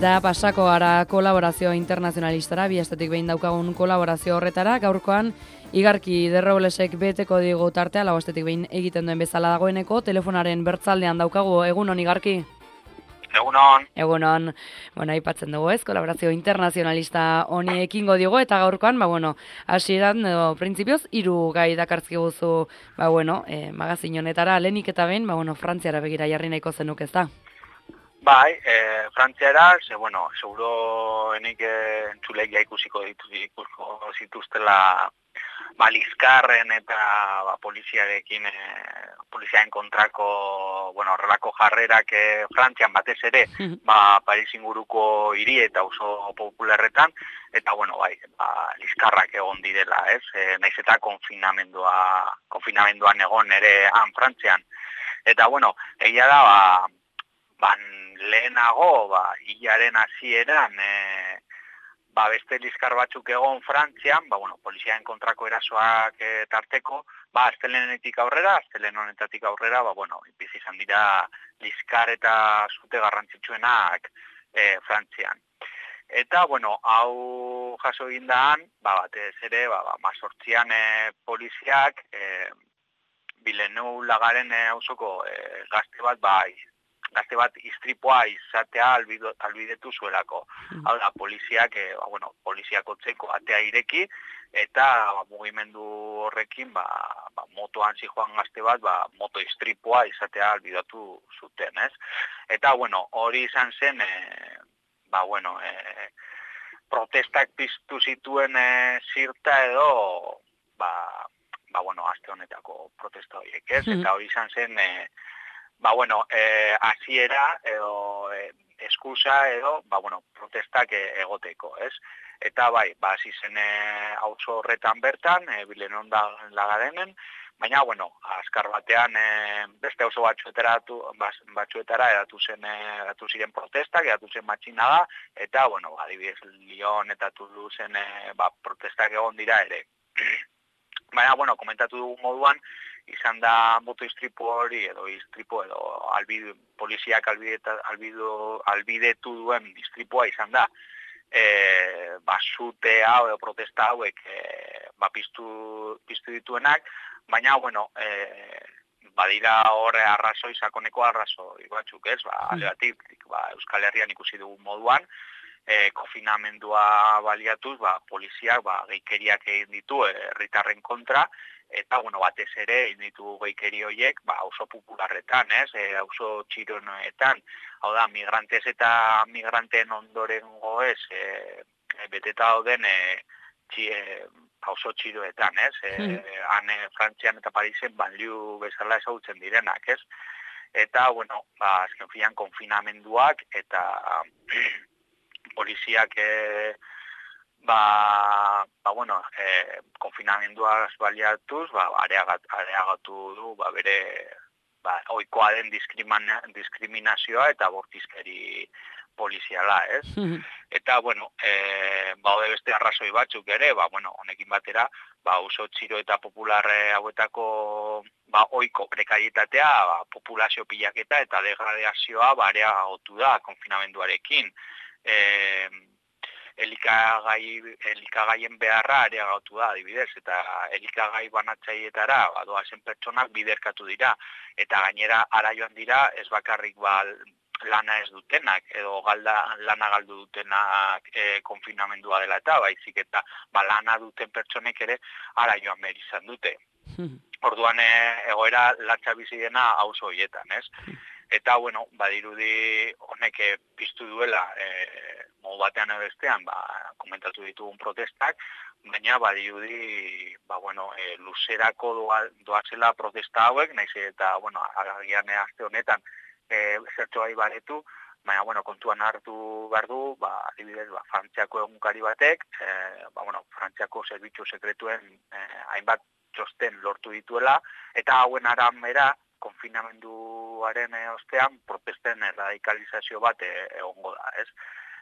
Eta pasako gara kolaborazio internazionalistara, bi astetik behin daukagun kolaborazio horretara, gaurkoan Igarki Derroblesek beteko digu tartea, lau astetik behin egiten duen bezala dagoeneko, telefonaren bertzaldean daukagu, egunon Igarki? Egunon. Egunon, aipatzen dugu ez, kolaborazio internazionalista honi ekingo digu, eta gaurkoan, hasieran, printzipioz, 3 gai dakartzkiguzu, magazin honetara, lehenik eta behin, Frantziara begira jarri nahiko zenuk ez da? Bai, Frantziara, seguro enik entzulegia ikusiko zituztela Liskarren eta poliziarekin, poliziaren kontrako, horrelako jarrerak Frantzian batez ere, Paris inguruko hiri eta oso popularretan, eta liskarrak egon direla, ez? Naiz eta konfinamenduan egon ere Frantzian. Eta egia da, lehenago, hilaren hasieran, beste liskar batzuk egon Frantzian, poliziaren kontrako erasoak tarteko, astelehenetik aurrera, astelehen honetatik aurrera, bizi izan dira liskar eta zute garrantzitsuenak Frantzian. Eta, hau jaso egin daan, batez ere, 18an poliziak, Villeneuve-Lagaren auzoko gazte bat istripua izatea albidetu zuelako. Hau da, poliziak, poliziakotzeko atea ireki, eta mugimendu horrekin, motoan zijoan gazte bat, moto istripua izatea albidetu zuten, ez? Eta, hori izan zen, protestak piztu zituen zirta edo, aste honetako protesta horiek, ez? Eta hori izan zen, hasiera edo eskusa edo, protestak egoteko, ez? Eta hasi zen auzo horretan bertan, Villeneuve-Lagarenen, baina, azkar batean beste auzo batzuetara edatu ziren protestak, edatu zen matxinada, eta, adibidez, Lyon eta Toulouseen protestak egon dira ere. Baina, komentatu dugun moduan, izan da moto istripu hori edo poliziak albidetu duen istripua izan da. Zute hau edo protesta hauek piztu dituenak, baina, badira horre arrazoi, sakoneko arrazoi batzuk, ez? Alegatik, Euskal Herrian ikusi dugun moduan, konfinamendua baliatuz, poliziak geikeriak egin ditu herritarren kontra, eta, batez ere, egin ditu geikeri horiek, oso popularretan, ez? Oso txironoetan, hau da, migrantez eta migranteen ondorengo ez, beteta dauden oso txiroetan, ez? Han Frantzian eta Parisen banliu bezala ezagutzen direnak, ez? Eta, azken finean konfinamenduak eta poliziak konfinamenduaz baliatuz, areagatu du bere ohikoa den diskriminazioa eta bortizkeri poliziala, ez? Eta, baude beste arrazoi batzuk ere, honekin batera, oso txiro eta popular hauetako ohiko prekarietatea, populazio pilaketa eta degradazioa areagotu da konfinamenduarekin. Elikagaien beharra areagotu da, adibidez, eta elikagai banatzailetara doazen pertsonak biderkatu dira, eta gainera ara joan dira ez bakarrik lana ez dutenak, edo lana galdu dutenak konfinamendua dela eta, baizik eta lana duten pertsonek ere ara joan behar izan dute. Orduan egoera latza bizi dena auzo horietan, ez? Eta, badirudi honek piztu duela, modu batean edo bestean, komentatu ditugun protestak, baina badirudi, luzerako doatzela protesta hauek, naiz eta, agian aste honetan, zertxo gai baretu, baina, kontuan hartu behar du, adibidez, Frantziako egunkari batek, Frantziako zerbitzu sekretuen hainbat txosten lortu dituela, eta hauen arabera, konfinamenduaren ostean protesten radikalizazio bat egongo da, ez?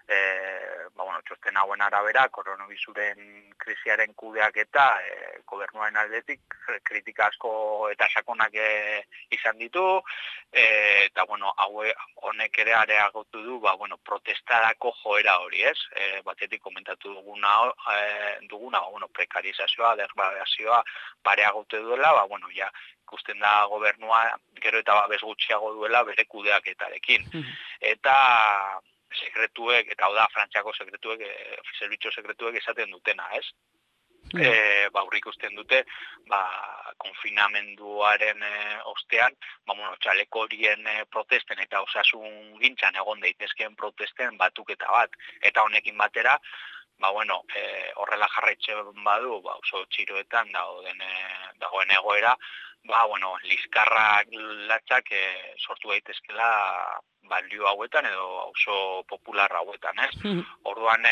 txosten hauen arabera, koronavirusen krisiaren kudeaketa gobernuaren aldetik kritika asko eta sakonak izan ditu, eta honek ere areagotu du protestarako joera hori, ez? Batetik komentatu duguna, prekarizazioa, degradazioa pareagotu duela, ikusten da gobernua gero eta babes gutxiago duela bere kudeaketarekin. Eta sekretuek, eta hau da Frantziako sekretuek, zerbitzu sekretuek esaten dutena, ez? Hor ikusten dute, konfinamenduaren ostean, txaleko horien protesten eta osasun gintzan egon daitezkeen protesten batuketa bat. Eta honekin batera, horrela jarraitzen badu, oso txiroetan dagoen egoera, liskarrak latzak sortu daitezkela balio hauetan edo oso popular hauetan, ez? Orduan,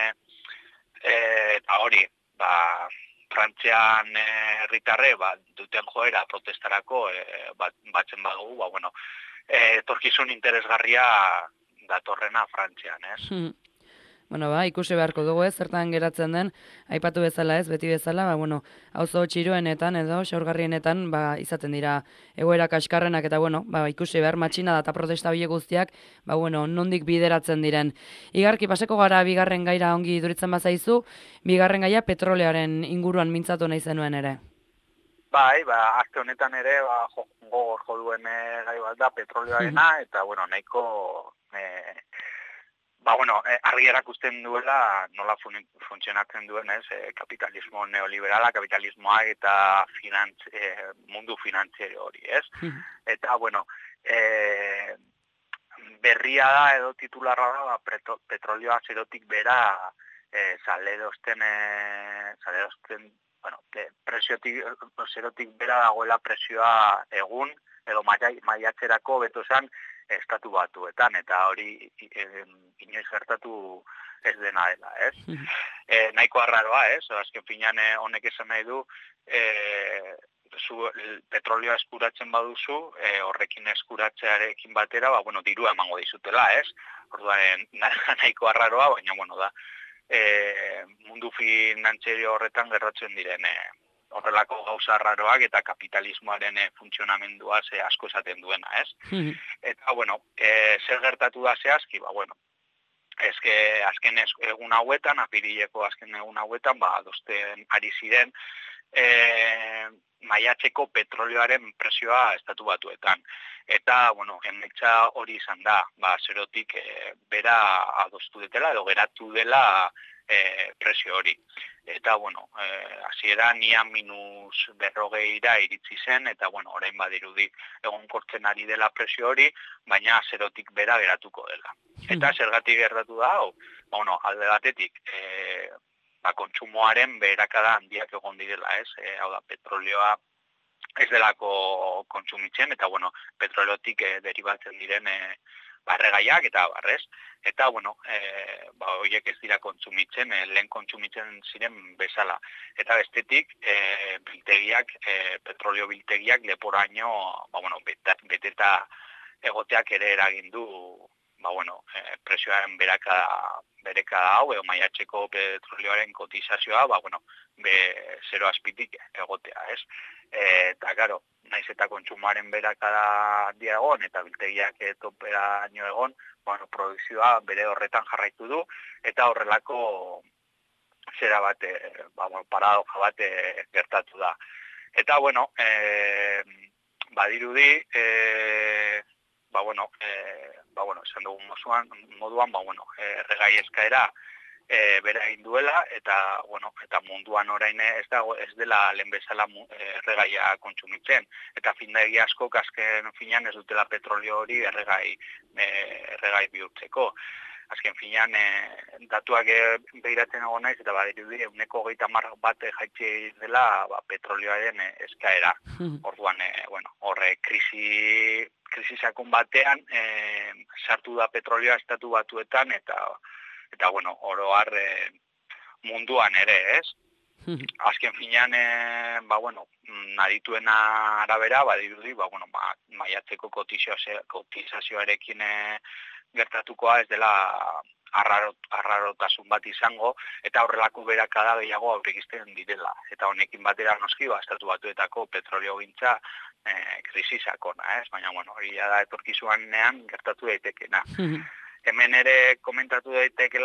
eta hori, Frantzian herritarre duten joera protestarako batzen badugu, etorkizun interesgarria datorrena Frantzian, ez? Ikusi beharko dugu, zertan geratzen den, aipatu bezala ez, beti bezala, auzo txiroenetan edo xaurgarrienetan izaten dira egoera kaskarrenak eta ikusi behar matxina da eta protesta bile guztiak, nondik bideratzen diren. Igarki, paseko gara bigarren gaira ongi duritzen bazaizu, bigarren gaia petrolearen inguruan mintzatu nahi zenuen ere. Aste honetan ere, gogor joduen gai bat da petroleoarena, eta nahiko... argi erakusten duela nola funtzionatzen duen, kapitalismo neoliberala, kapitalismoa eta mundu finantziero hori, ez? Eta, berria da edo titularra da, petrolioa zerotik bera zerotik bera dagoela presioa egun, edo maiatzerako beto zen, estatu batuetan, eta hori inoiz gertatu ez dena dela, ez? Nahiko arraroa, ez? Azken finean honek esan nahi du, petrolioa eskuratzen baduzu, horrekin eskuratzearekin batera, dirua emango dizutela, ez? Orduan, nahiko arraroa, baina, da, mundu finantzerio horretan gertatzen diren horrelako gauza arraroak eta kapitalismoaren funtzionamendua asko esaten duena, ez? Eta, zer gertatu da zehazki, azken egun hauetan, apirileko azken egun hauetan, adosten ari ziren maiatzeko petrolioaren presioa estatu batuetan. Eta, emaitza hori izan da, zerotik bera adostu detela edo geratu dela presio hori. Eta, hasieran ia -40 iritsi zen, eta, orain badirudi egonkortzen ari dela presio hori, baina zerotik bera geratuko dela. Eta zergatik gertatu da, alde batetik, kontsumoaren beherakada handiak egon direla, ez? Hau da, petrolioa ez delako kontsumitzen, eta, petroliotik deribatzen diren erregaiak eta barrez. Eta, horiek ez dira kontsumitzen, lehen kontsumitzen ziren bezala. Eta bestetik, biltegiak, petrolio biltegiak leporaino, beteta egoteak ere eragin du, presioaren berekada hau, edo maiatzeko petrolioaren kotizazioa, zero azpitik egotea, ez? Eta, karo, naiz eta kontsumoaren berakada diagon, eta biltegiak toperaino egon, produkzioa bere horretan jarraitu du, eta horrelako zera bat, paradoja bat gertatu da. Eta, badirudi, esan dugun moduan, erregai eskaera bera egin duela, eta munduan orain ez dela lehen bezala erregaia kontsumitzen. Eta findegi asko azken finean ez dutela petrolio hori erregai bihurtzeko. Azken finean datuak behiratzen egon naiz, eta badirudi 30% jaitsi dela petrolioaren eskaera. Orduan, horre krisisakon batean sartu da petrolioa estatu batuetan, eta oro har munduan ere, ez? Azken finean, nadituen arabera, badirudi, maiatzeko kotizazioarekin gertatukoa ez dela arrarotasun bat izango, eta horrelako berakada gehiago aurrekisten direla. Eta honekin batera noski, Estatu Batuetako petrolio gintza krisi sakona, ez? Baina, bueno, hori da etorkizuanean gertatu daitekena. Hemen ere komentatu daiteke,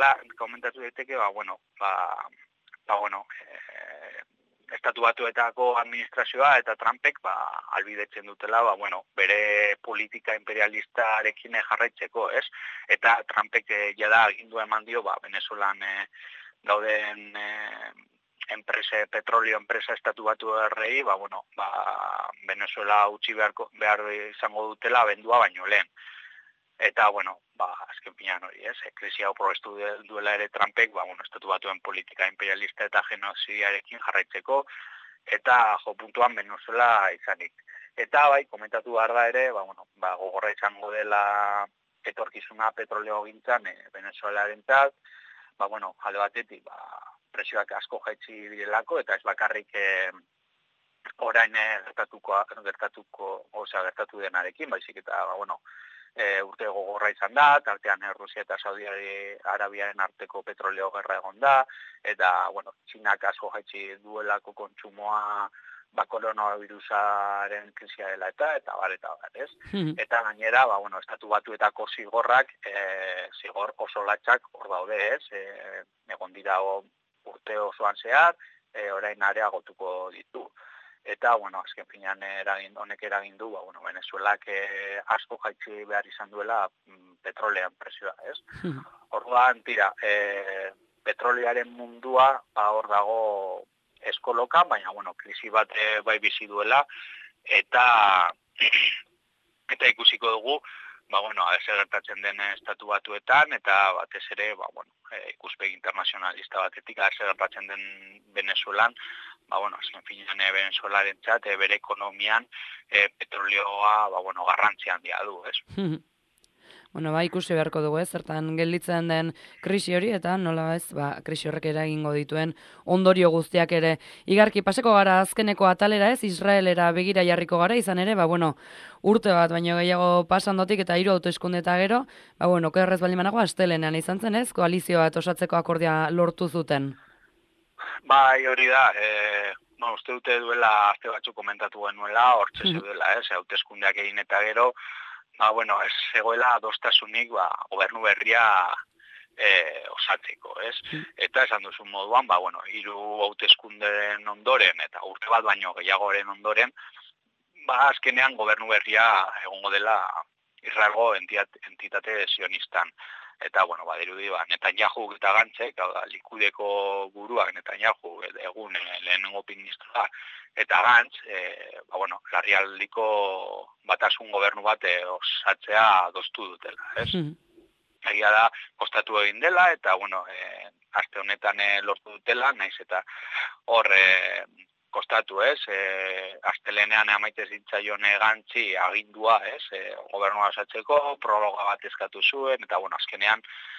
Estatu Batuetako administrazioa eta Trumpek albidetzen dutela, bere politika imperialistarekin jarraitzeko, ez? Eta Trumpek jada agindua eman dio, Venezuelan dauden petrolio enpresa Estatu Batuarrei, Venezuela utzi behar izango dutela abendua baino lehen. Eta, azken pinan hori, ez? Krisi hau probestu duela ere Trumpek, Estatu Batuen politika imperialista eta genozidarekin jarraitzeko, eta puntuan Venezuela izanik. Eta, komentatu behar da ere, gogorra izango dela etorkizuna petroleo gintzan Venezuelarentzat, alde batetik, presioak asko jaitsi direlako, eta ez bakarrik orain gertatu denarekin, baizik eta, urte gogorra izan da, tartean Rusia eta Saudi Arabiaren arteko petroleo gerra egon da, eta, Txinak asko jaitsi duelako kontsumoa koronavirusaren krisia dela eta bar, ez? Eta gainera, Estatu Batuetako zigorrak, zigor oso latxak hor daude, ez? Egon dira urte osoan zehar, orain areagotuko ditu. Eta, azken finean honek eragin du, Venezuelak asko jaitsi behar izan duela petrolean presioa, ez? Orduan, tira, petrolearen mundua hor dago eskoloka, baina, krisi bat bai bizi duela, eta ikusiko dugu, zer gertatzen den Estatu Batuetan, eta batez ere, ikuspegi internazionalista batetik, zer gertatzen den Venezuelan, azken finean Venezuelarentzat bere ekonomian petroleoa garrantzi handia du, ez? Ikusi beharko dugu, zertan gelditzen den krisi hori, eta nola ez, krisi horrek eragingo dituen ondorio guztiak ere. Igarki, paseko gara azkeneko atalera ez, Israelera begira jarriko gara, izan ere, urte bat, baino gehiago pasandotik eta 3 hauteskunde eta gero, okerrez baldin banago, astelenean izan zen ez, koalizio bat osatzeko akordia lortu zuten. Bai, hori da, uste dute duela aste batzuk komentatu genuela, hortze zeudela, hauteskundeak egin eta gero, ez zegoela adostasunik gobernu berria osatzeko, ez? Eta esan duzun moduan, 3 hauteskundeen ondoren eta urte bat baino gehiagoren ondoren, azkenean gobernu berria egongo dela Israelgo entitate sionistan. Eta, badirudi, Netanyahu eta Gantzek, Likudeko buruak Netanyahu, egun lehenengo ministroa, eta Gantz, larrialdiko batasun gobernu bat osatzea adostu dutela, ez? Egia da, kostatu egin dela, eta, aste honetan lortu dutela, naiz eta hor kostatu, ez? Astelenean amaitez dintzaion Gantzi agindua, ez? Gobernua osatzeko, prologa bat eskatu zuen, eta, azkenean,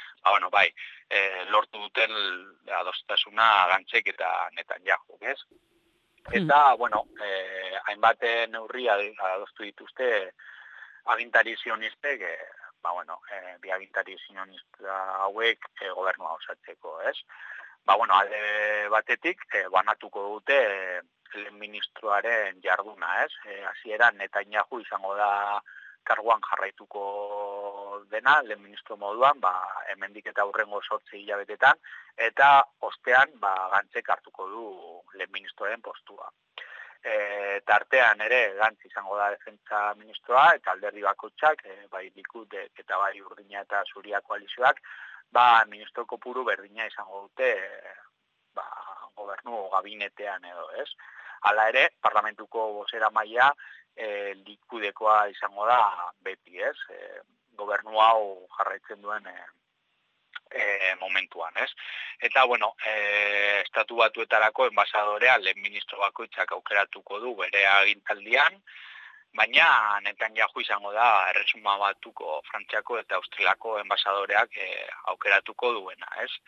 lortu duten adostasuna Gantzek eta Netanyahu, ez? Eta, hainbat neurri adostu dituzte agintari zionistek, bi agintari zionista hauek gobernua osatzeko, ez? Alde batetik, banatuko dute lehen ministroaren jarduna, ez? Hasieran Netanyahu izango da karguan jarraituko dena, lehen ministro moduan, hemendik eta hurrengo 8 hilabetetan, eta ostean, Gantzek hartuko du lehen ministroaren postua. Tartean ere, Gantz izango da defentsa ministroa, eta alderdi bakoitzak, bai Likud eta bai Urdina eta Zuria koalizioak, ministro kopuru berdina izango dute gobernu gabinetean edo, ez? Hala ere, parlamentuko bozeramailea Likudekoa izango da beti, ez? Gobernu hau jarraitzen duen momentuan, ez? Eta, Estatu Batuetarako enbasadorea lehen ministro bakoitzak aukeratuko du bere agintaldian, baina Netanyahu izango da Erresuma Batuko, Frantziako eta Austriako enbasadoreak aukeratuko duena, ez?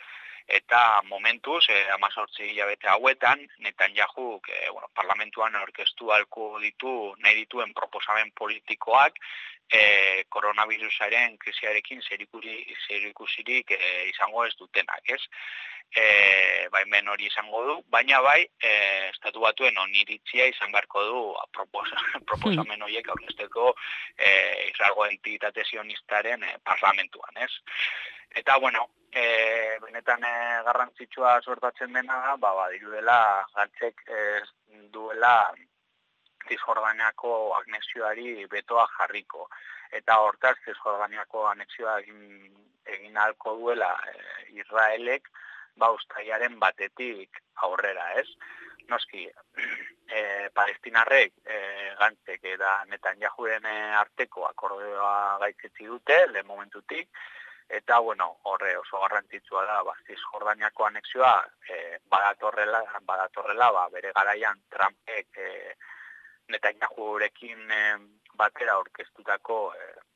Eta momentuz, 18 hilabete hauetan, Netanyahuk parlamentuan aurkeztu ahalko nahi dituen proposamen politikoak koronavirusaren krisiarekin zerikusirik izango ez dutenak, ez? Hemen hori izango du, baina bai, estatu batuen oniritzia izan beharko du proposamen horiek aurkezteko Israelgo entitate zionistaren parlamentuan, ez? Eta, benetan garrantzitsua suertatzen dena, dirudela gantzek duela Cisjordaniako anexioari betoa jarriko. Eta hortaz, Cisjordaniako anexioa egin ahalko duela Israelek, uztailaren batetik aurrera, ez? Noski, palestinarrek gantzek eta Netanyahuren arteko akordioa gaitzetsi dute, lehen momentutik, eta, horre oso garrantzitsua da, Cisjordaniako anexioa badatorrela, bere garaian Trumpek Netanyahurekin batera aurkeztutako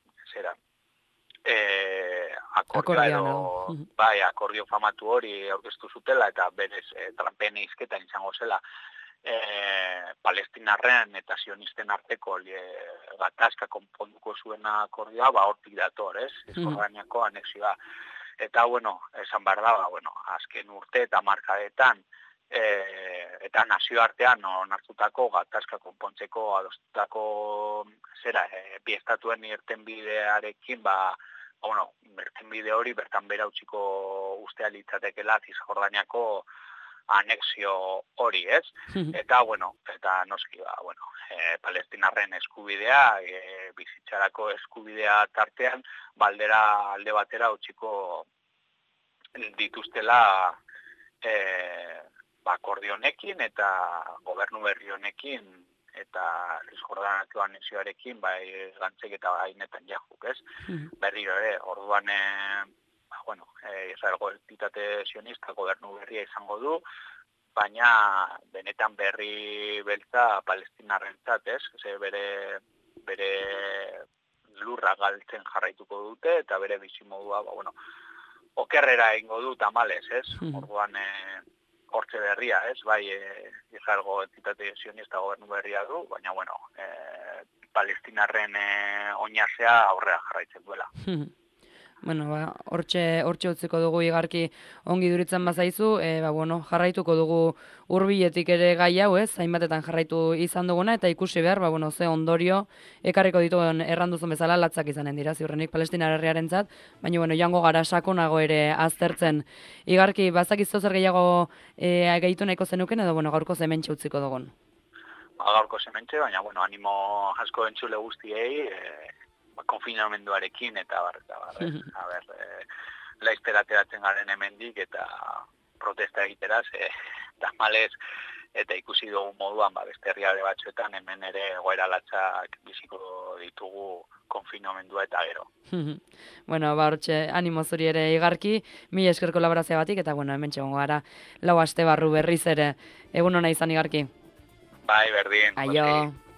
akordio famatu hori aurkeztu zutela eta berez Trumpen hizketan izango zela palestinarren eta sionisten arteko gatazka konponduko zuen akordioa, hortik dator, ez? Cisjordaniako anexioa. Eta, esan behar da, azken urte eta markadetan eta nazioartean onartutako gatazka konpontzeko adostutako bi estatuen irtenbidearekin, irtenbide hori bertan bera utziko ustea litzatekela Cisjordaniako anexio hori, ez? Eta, eta noski, palestinarren eskubidea, bizitzarako eskubidea tartean, baldera alde batera utziko dituztela akordio honekin eta gobernu berri honekin eta Cisjordaniako anexioarekin gantzek eta Netanyahuk, ez? Berriro ere, orduan Israelgo entitate zionista gobernu berria izango du, baina benetan berri beltza palestinarrentzat, ez? Bere lurra galtzen jarraituko dute eta bere bizimodua, okerrera egingo du tamalez, ez? Orduan hortze berria, ez? Israelgo entitate zionista gobernu berria du, baina, palestinarren oinazea aurrera jarraitzen duela. Hortxe utziko dugu igarki ongi duritzen bazaizu, jarraituko dugu hurbiletik ere gai hau, ez? Hainbatetan jarraitu izan duguna eta ikusi behar, ze ondorio ekarriko dituen erranduzun bezala latzak izanen dira, ziurrenik Palestinar herriarentzat, baina joango gara sakonago ere aztertzen. Igarki, bazakizu zer gehiago gehitu nahiko zenuken edo gaurko hementxe utziko dugun? Gaurko hementxe, baina animo asko entzule guztiei, konfinamenduarekin eta laizter ateratzen garen hemendik eta protesta egiteraz, tamalez eta ikusi dugu moduan beste herrialde batzuetan hemen ere egoera latzak biziko ditugu konfinamendua eta gero. Hortxe, animo zuri ere igarki, mila esker kolaborazioa batik eta hemen txegongo gara 4 aste barru berriz ere. Egun hona izan igarki. Bai, berdin. Aio.